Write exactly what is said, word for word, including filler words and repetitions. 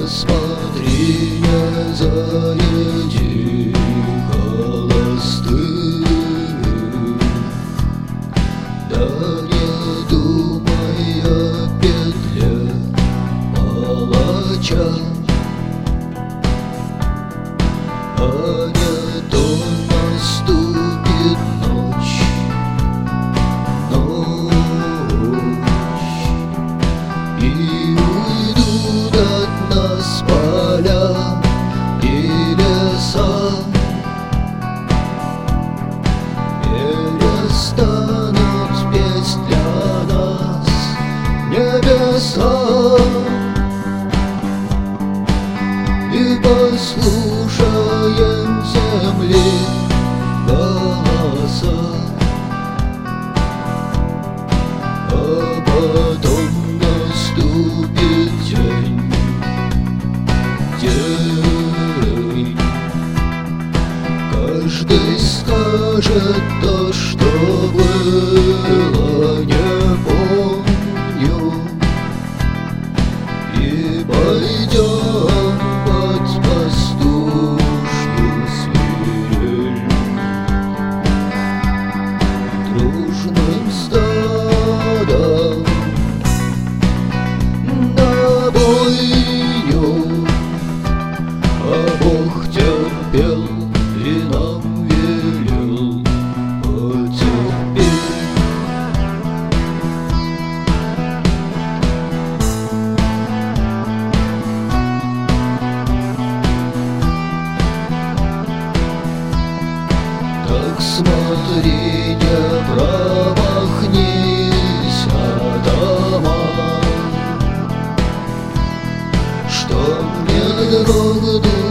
смотри, не заряди холостых, да не думай о петле палача, а не то наступит ночь, ночь, и уйдут от нас поля и леса, перестанут петь для нас небеса, и послушаем земли голоса, а потом наступит день, день. Каждый скажет то, что было, не помню, и пойдем под пастушью свирель дружным стадом на бойню, а Бог терпел и нам велел потерпеть. Так смотри, не промахнись, атаман, что мне дорогу